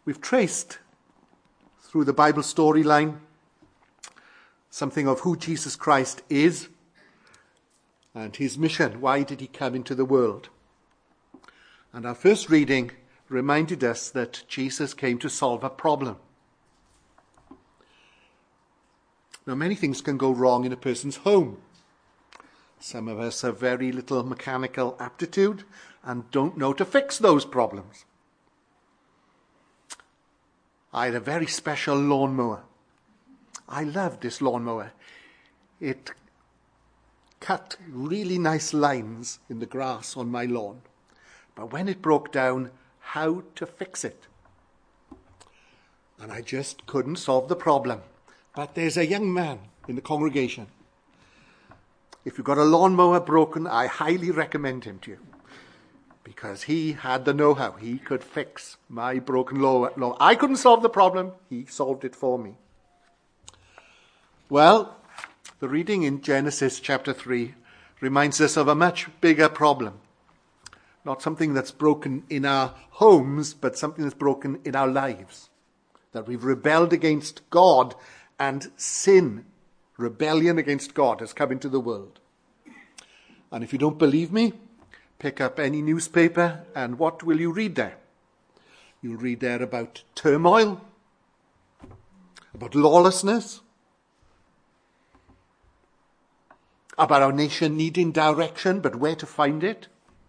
We've traced through the Bible storyline something of who Jesus Christ is and his mission. Why did he come into the world? And our first reading reminded us that Jesus came to solve a problem. Now, many things can go wrong in a person's home. Some of us have very little mechanical aptitude and don't know to fix those problems. I had a very special lawnmower. I loved this lawnmower. It cut really nice lines in the grass on my lawn. But when it broke down, how to fix it? And I just couldn't solve the problem. But there's a young man in the congregation. If you've got a lawnmower broken, I highly recommend him to you. Because he had the know-how. He could fix my broken lawnmower. I couldn't solve the problem. He solved it for me. Well, the reading in Genesis chapter 3 reminds us of a much bigger problem. Not something that's broken in our homes, but something that's broken in our lives. That we've rebelled against God, and sin, rebellion against God, has come into the world. And if you don't believe me, pick up any newspaper, and what will you read there? You'll read there about turmoil, about lawlessness, about our nation needing direction, but where to find it.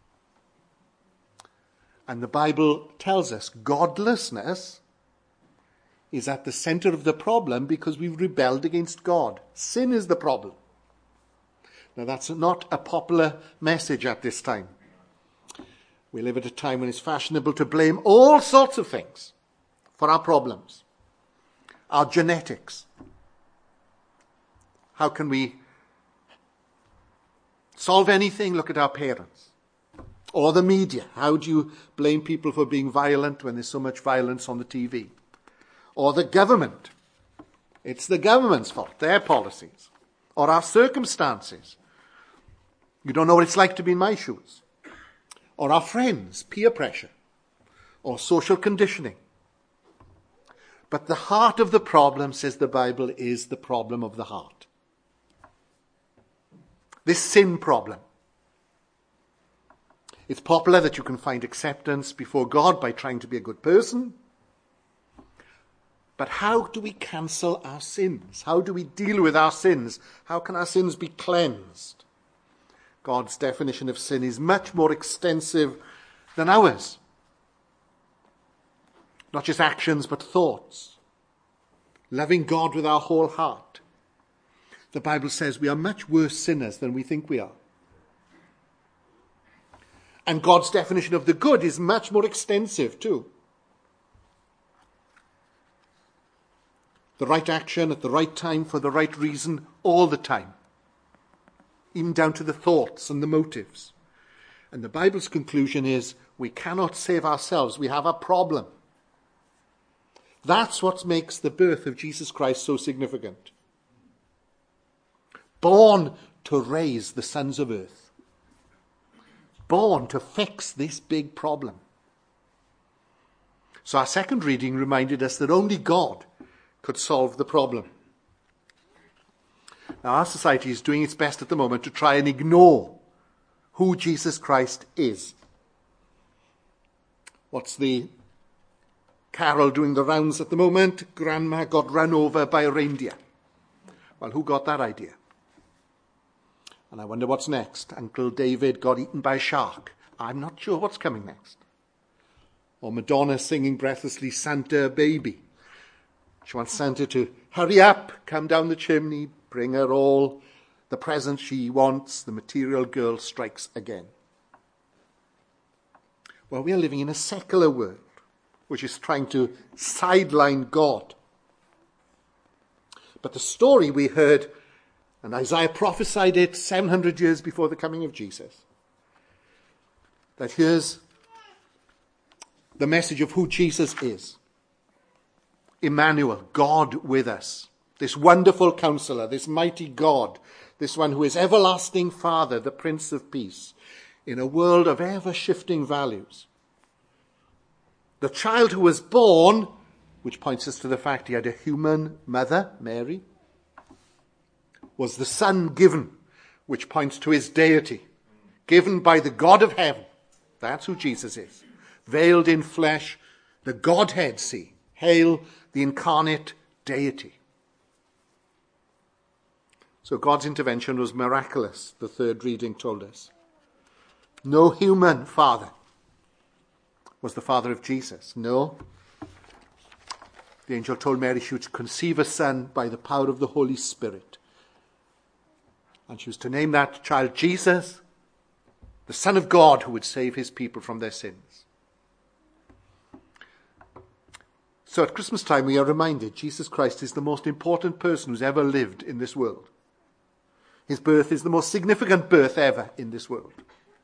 And the Bible tells us godlessness is at the center of the problem because we've rebelled against God. Sin is the problem. Now, that's not a popular message at this time. We live at a time when it's fashionable to blame all sorts of things for our problems. Our genetics. How can we solve anything? Look at our parents. Or the media. How do you blame people for being violent when there's so much violence on the TV? Or the government. It's the government's fault, their policies. Or our circumstances. You don't know what it's like to be in my shoes. Or our friends, peer pressure. Or social conditioning. But the heart of the problem, says the Bible, is the problem of the heart. This sin problem. It's popular that you can find acceptance before God by trying to be a good person. But how do we cancel our sins? How do we deal with our sins? How can our sins be cleansed? God's definition of sin is much more extensive than ours. Not just actions, but thoughts. Loving God with our whole heart. The Bible says we are much worse sinners than we think we are. And God's definition of the good is much more extensive too. The right action at the right time for the right reason all the time. Even down to the thoughts and the motives. And the Bible's conclusion is we cannot save ourselves. We have a problem. That's what makes the birth of Jesus Christ so significant. Born to raise the sons of earth. Born to fix this big problem. So our second reading reminded us that only God could solve the problem. Now, our society is doing its best at the moment to try and ignore who Jesus Christ is. What's the carol doing the rounds at the moment? Grandma got run over by a reindeer. Well, who got that idea? And I wonder what's next. Uncle David got eaten by a shark. I'm not sure what's coming next. Or Madonna singing breathlessly, Santa baby. She wants Santa to hurry up, come down the chimney, bring her all the presents she wants. The material girl strikes again. Well, we are living in a secular world, which is trying to sideline God. But the story we heard, and Isaiah prophesied it 700 years before the coming of Jesus, that here's the message of who Jesus is. Emmanuel, God with us. This wonderful counselor, this mighty God, this one who is everlasting Father, the Prince of Peace, in a world of ever-shifting values. The child who was born, which points us to the fact he had a human mother, Mary, was the Son given, which points to his deity, given by the God of heaven. That's who Jesus is. Veiled in flesh, the Godhead see. Hail the incarnate deity. So God's intervention was miraculous, the third reading told us. No human father was the father of Jesus. No. The angel told Mary she would conceive a son by the power of the Holy Spirit. And she was to name that child Jesus, the Son of God who would save his people from their sins. So at Christmas time we are reminded Jesus Christ is the most important person who's ever lived in this world. His birth is the most significant birth ever in this world.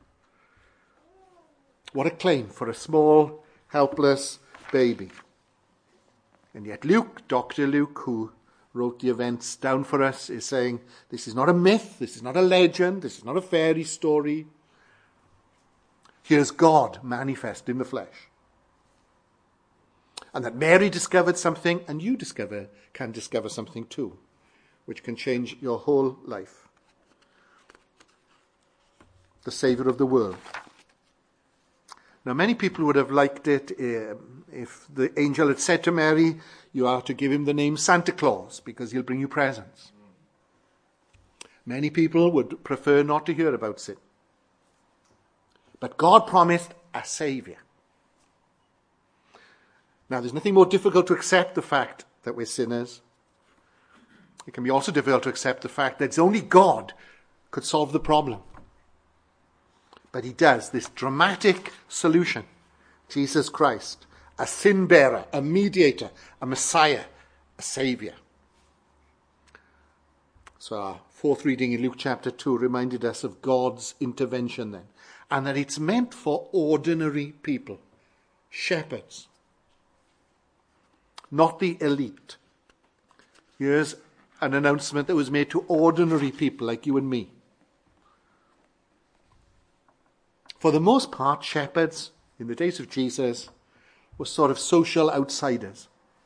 What a claim for a small, helpless baby. And yet Luke, Dr. Luke, who wrote the events down for us, is saying this is not a myth, this is not a legend, this is not a fairy story. Here's God manifest in the flesh. And that Mary discovered something, and you can discover something too, which can change your whole life. The Saviour of the world. Now, many people would have liked it if the angel had said to Mary, you are to give him the name Santa Claus because he'll bring you presents. Many people would prefer not to hear about sin. But God promised a Saviour. Now, there's nothing more difficult to accept the fact that we're sinners. It can be also difficult to accept the fact that it's only God could solve the problem. But he does, this dramatic solution. Jesus Christ, a sin bearer, a mediator, a Messiah, a Saviour. So our fourth reading in Luke chapter 2 reminded us of God's intervention then. And that it's meant for ordinary people, shepherds, not the elite. Here's an announcement that was made to ordinary people like you and me. For the most part, shepherds in the days of Jesus were sort of social outsiders.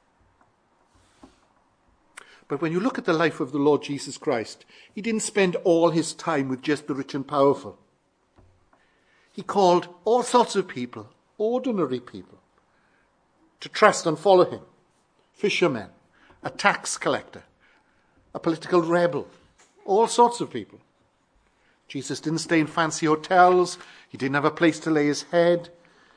But when you look at the life of the Lord Jesus Christ, he didn't spend all his time with just the rich and powerful. He called all sorts of people, ordinary people, to trust and follow him. Fishermen, a tax collector, a political rebel, all sorts of people. Jesus didn't stay in fancy hotels. He didn't have a place to lay his head.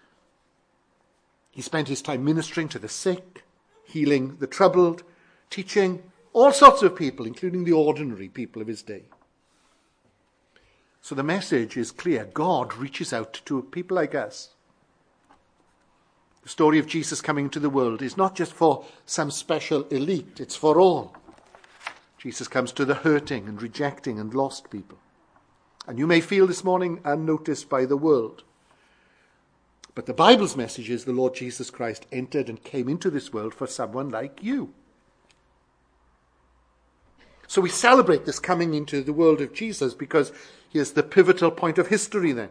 He spent his time ministering to the sick, healing the troubled, teaching all sorts of people, including the ordinary people of his day. So the message is clear. God reaches out to people like us. The story of Jesus coming into the world is not just for some special elite. It's for all. Jesus comes to the hurting and rejecting and lost people. And you may feel this morning unnoticed by the world. But the Bible's message is the Lord Jesus Christ entered and came into this world for someone like you. So we celebrate this coming into the world of Jesus because here's the pivotal point of history then.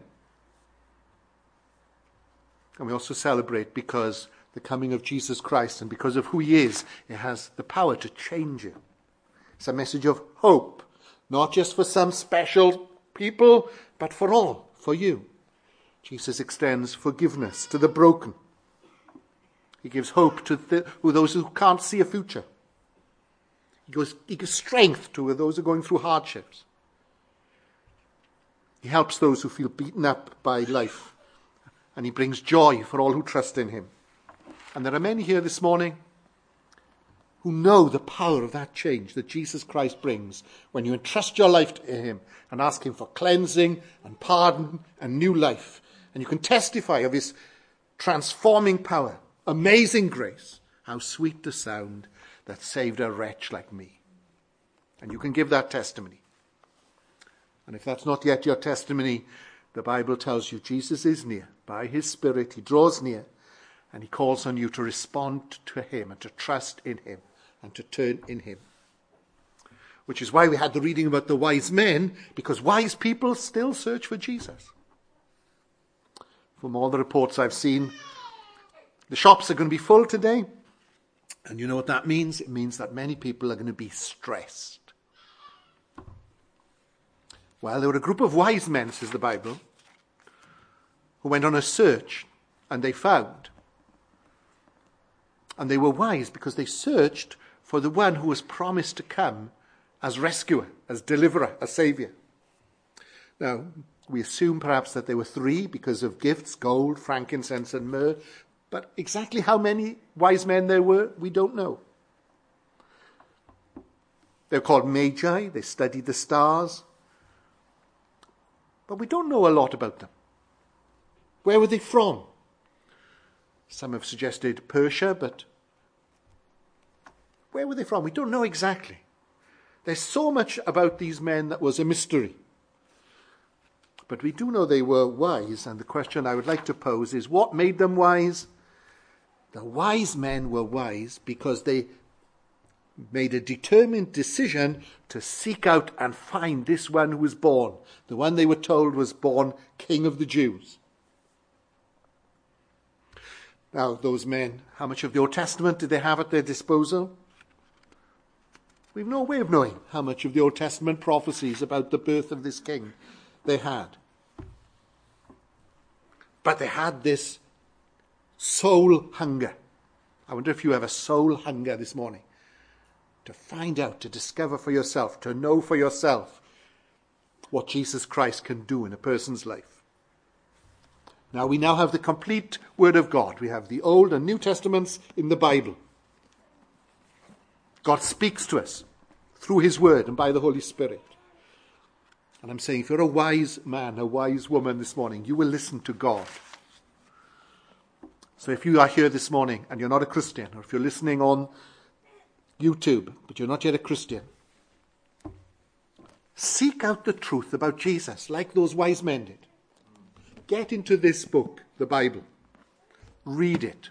And we also celebrate because the coming of Jesus Christ and because of who he is, it has the power to change you. It's a message of hope, not just for some special people, but for all, for you. Jesus extends forgiveness to the broken. He gives hope to those who can't see a future. He gives strength to those who are going through hardships. He helps those who feel beaten up by life. And he brings joy for all who trust in him. And there are many here this morning who know the power of that change that Jesus Christ brings when you entrust your life to him and ask him for cleansing and pardon and new life. And you can testify of his transforming power, amazing grace. How sweet the sound that saved a wretch like me. And you can give that testimony. And if that's not yet your testimony, the Bible tells you Jesus is near. By his Spirit, he draws near and he calls on you to respond to him and to trust in him and to turn in him. Which is why we had the reading about the wise men, because wise people still search for Jesus. From all the reports I've seen, The shops are going to be full today. And you know what that means? It means that many people are going to be stressed. Well, there were a group of wise men, says the Bible, who went on a search, and they found. And they were wise because they searched for the one who was promised to come as rescuer, as deliverer, as saviour. Now, we assume perhaps that there were 3 because of gifts, gold, frankincense and myrrh. But exactly how many wise men there were, we don't know. They're called magi. They studied the stars. But we don't know a lot about them. Where were they from? Some have suggested Persia, but where were they from? We don't know exactly. There's so much about these men that was a mystery. But we do know they were wise, and the question I would like to pose is, what made them wise? The wise men were wise because they made a determined decision to seek out and find this one who was born, the one they were told was born King of the Jews. Now, those men, how much of the Old Testament did they have at their disposal? We've no way of knowing how much of the Old Testament prophecies about the birth of this king they had. But they had this soul hunger. I wonder if you have a soul hunger this morning. To find out, to discover for yourself, to know for yourself what Jesus Christ can do in a person's life. Now we now have the complete Word of God. We have the Old and New Testaments in the Bible. God speaks to us through his Word and by the Holy Spirit. And I'm saying, if you're a wise man, a wise woman this morning, you will listen to God. So if you are here this morning and you're not a Christian, or if you're listening on YouTube, but you're not yet a Christian, seek out the truth about Jesus, like those wise men did. Get into this book, the Bible. Read it.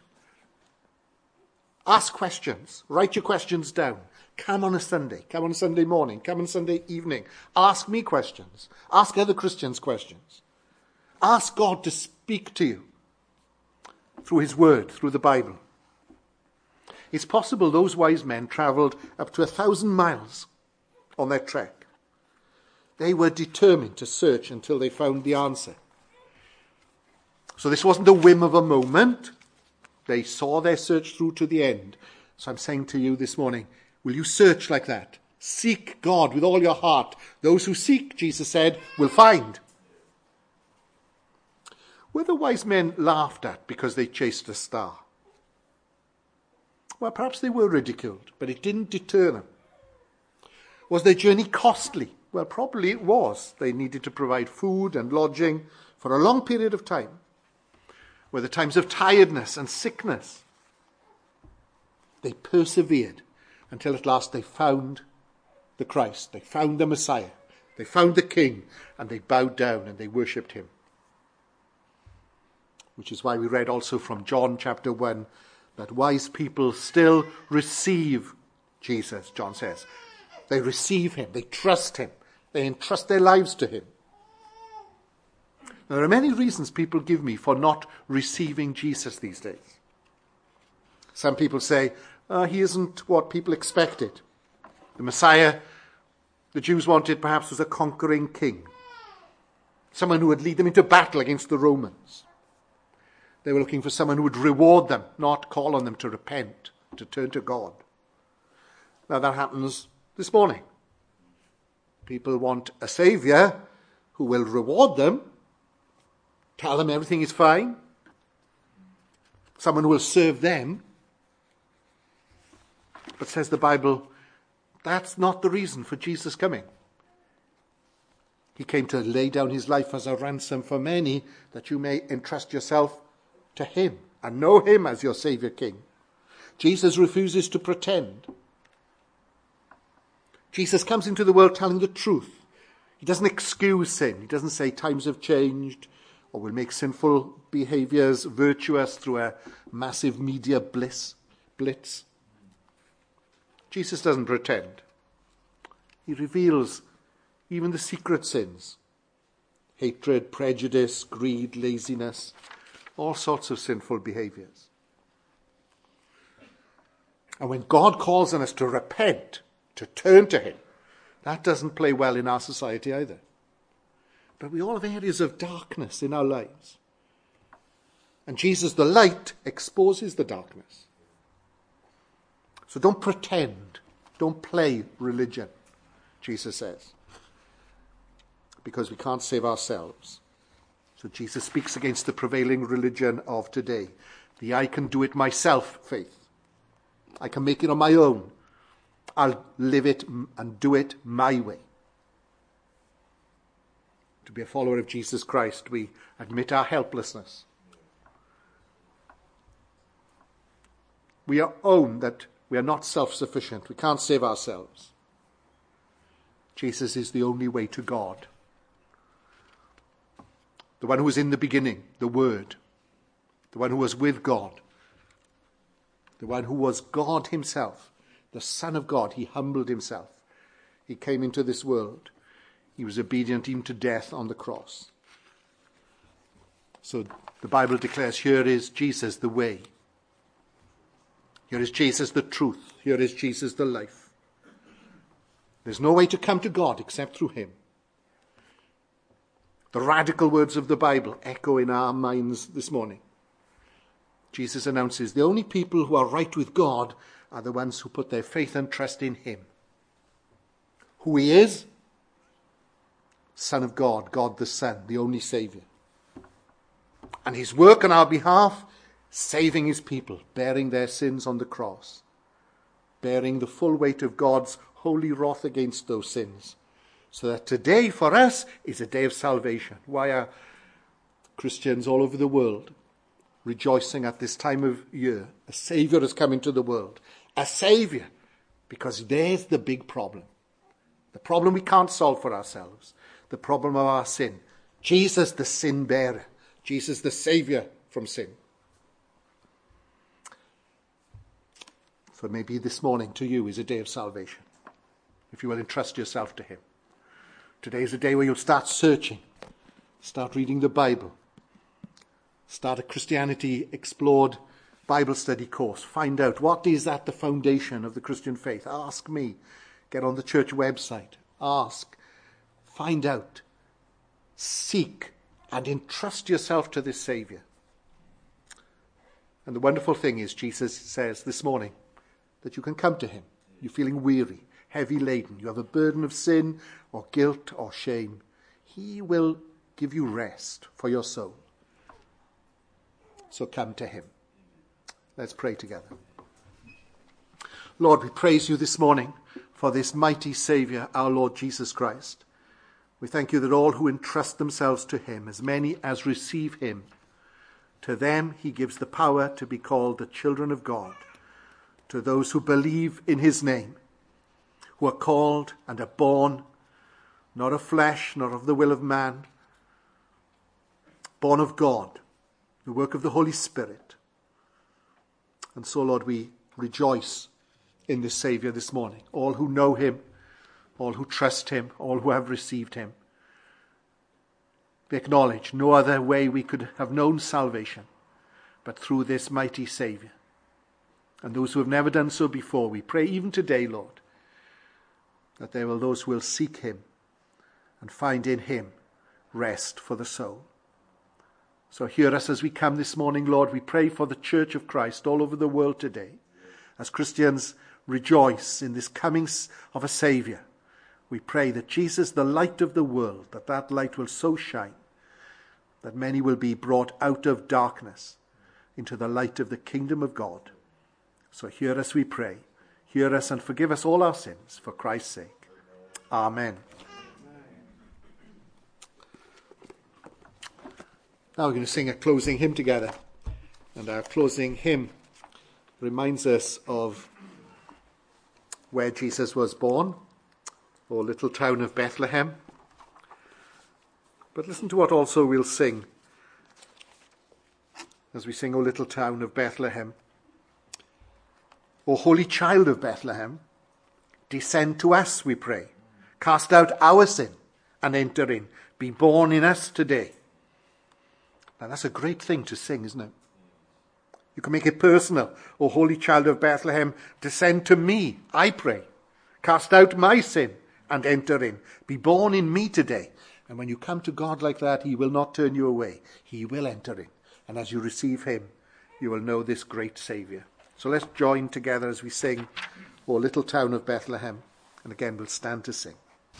Ask questions. Write your questions down. Come on a Sunday. Come on a Sunday morning. Come on Sunday evening. Ask me questions. Ask other Christians questions. Ask God to speak to you through his word, through the Bible. It's possible those wise men travelled up to 1,000 miles on their trek. They were determined to search until they found the answer. So this wasn't the whim of a moment. They saw their search through to the end. So I'm saying to you this morning, will you search like that? Seek God with all your heart. Those who seek, Jesus said, will find. Were the wise men laughed at because they chased a star? Well, perhaps they were ridiculed, but it didn't deter them. Was their journey costly? Well, probably it was. They needed to provide food and lodging for a long period of time. Were there times of tiredness and sickness? They persevered until at last they found the Christ. They found the Messiah. They found the King, and they bowed down and they worshipped him. Which is why we read also from John chapter 1 that wise people still receive Jesus, John says. They receive him. They trust him. They entrust their lives to him. Now, there are many reasons people give me for not receiving Jesus these days. Some people say, he isn't what people expected. The Messiah the Jews wanted perhaps was a conquering king. Someone who would lead them into battle against the Romans. They were looking for someone who would reward them, not call on them to repent, to turn to God. Now that happens this morning. People want a saviour who will reward them, tell them everything is fine, someone who will serve them. But says the Bible, that's not the reason for Jesus coming. He came to lay down his life as a ransom for many, that you may entrust yourself to him and know him as your Saviour King. Jesus refuses to pretend. Jesus comes into the world telling the truth. He doesn't excuse sin. He doesn't say times have changed or will make sinful behaviours virtuous through a massive media blitz. Jesus doesn't pretend. He reveals even the secret sins. Hatred, prejudice, greed, laziness, all sorts of sinful behaviours. And when God calls on us to repent, to turn to him, that doesn't play well in our society either. But we all have areas of darkness in our lives. And Jesus, the light, exposes the darkness. So don't pretend. Don't play religion, Jesus says. Because we can't save ourselves. So Jesus speaks against the prevailing religion of today. The I can do it myself faith. I can make it on my own. I'll live it and do it my way. To be a follower of Jesus Christ, we admit our helplessness. We own that we are not self-sufficient. We can't save ourselves. Jesus is the only way to God. The one who was in the beginning, the Word. The one who was with God. The one who was God himself. The Son of God. He humbled himself. He came into this world. He was obedient even to death on the cross. So the Bible declares, here is Jesus the way. Here is Jesus the truth. Here is Jesus the life. There's no way to come to God except through him. The radical words of the Bible echo in our minds this morning. Jesus announces the only people who are right with God are the ones who put their faith and trust in him. Who he is? Son of God, God the Son, the only Saviour. And his work on our behalf, saving his people, bearing their sins on the cross, bearing the full weight of God's holy wrath against those sins, so that today for us is a day of salvation. Why are Christians all over the world rejoicing at this time of year? A Saviour has come into the world. A Saviour, because there's the big problem. The problem we can't solve for ourselves. The problem of our sin. Jesus the sin bearer. Jesus the Saviour from sin. So maybe this morning to you is a day of salvation. If you will entrust yourself to him. Today is a day where you'll start searching. Start reading the Bible. Start a Christianity Explored Bible study course. Find out what is at the foundation of the Christian faith. Ask me. Get on the church website. Ask. Find out. Seek. And entrust yourself to this Saviour. And the wonderful thing is, Jesus says this morning, that you can come to him. You're feeling weary, heavy laden. You have a burden of sin or guilt or shame. He will give you rest for your soul. So come to him. Let's pray together. Lord, we praise you this morning for this mighty Saviour, our Lord Jesus Christ. We thank you that all who entrust themselves to him, as many as receive him, to them he gives the power to be called the children of God. To those who believe in his name, who are called and are born, not of flesh, nor of the will of man, born of God, the work of the Holy Spirit. And so, Lord, we rejoice in this Saviour this morning. All who know him, all who trust him, all who have received him. We acknowledge no other way we could have known salvation but through this mighty Saviour. And those who have never done so before, we pray even today, Lord, that there will those who will seek him and find in him rest for the soul. So hear us as we come this morning, Lord. We pray for the Church of Christ all over the world today. As Christians rejoice in this coming of a Saviour, we pray that Jesus, the light of the world, that light will so shine that many will be brought out of darkness into the light of the kingdom of God. So hear us, we pray. Hear us and forgive us all our sins for Christ's sake. Amen. Now we're going to sing a closing hymn together. And our closing hymn reminds us of where Jesus was born, or little town of Bethlehem. But listen to what also we'll sing as we sing O Little Town of Bethlehem. O Holy Child of Bethlehem, descend to us, we pray. Cast out our sin and enter in. Be born in us today. Now that's a great thing to sing, isn't it? You can make it personal. O Holy Child of Bethlehem, descend to me, I pray. Cast out my sin and enter in. Be born in me today. And when you come to God like that, he will not turn you away. He will enter in. And as you receive him, you will know this great Saviour. So let's join together as we sing, O Little Town of Bethlehem. And again, we'll stand to sing.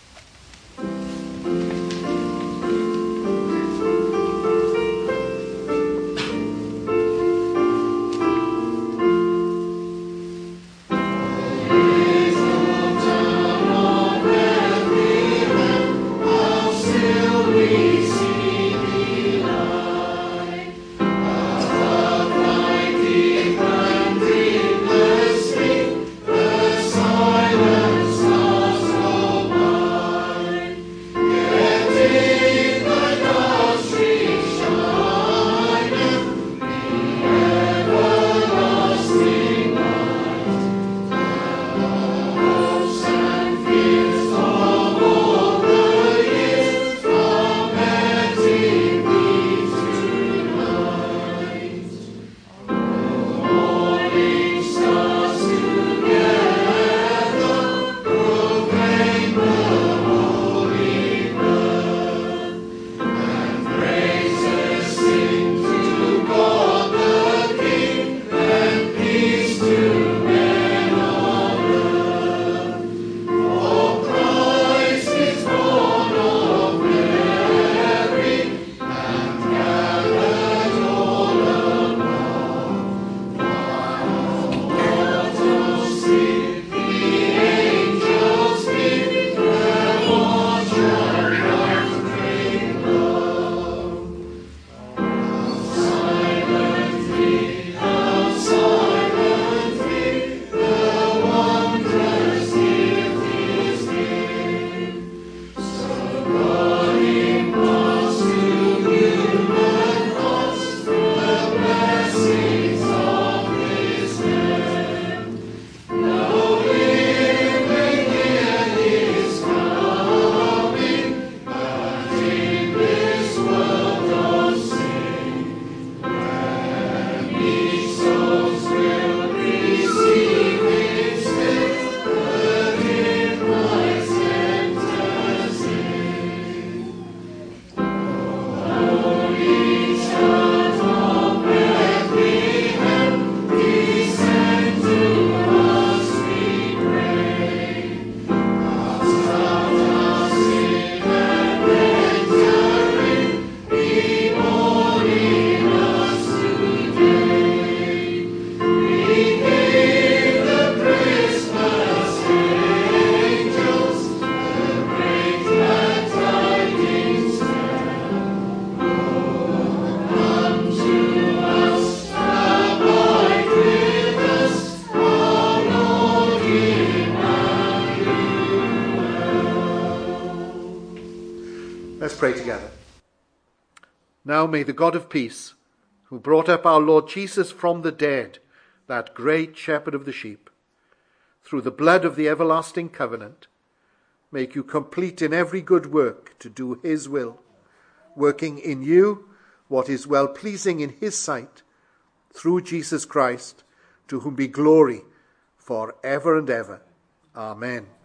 Let's pray together. Now may the God of peace, who brought up our Lord Jesus from the dead, that great shepherd of the sheep, through the blood of the everlasting covenant, make you complete in every good work to do his will, working in you what is well-pleasing in his sight, through Jesus Christ, to whom be glory for ever and ever. Amen.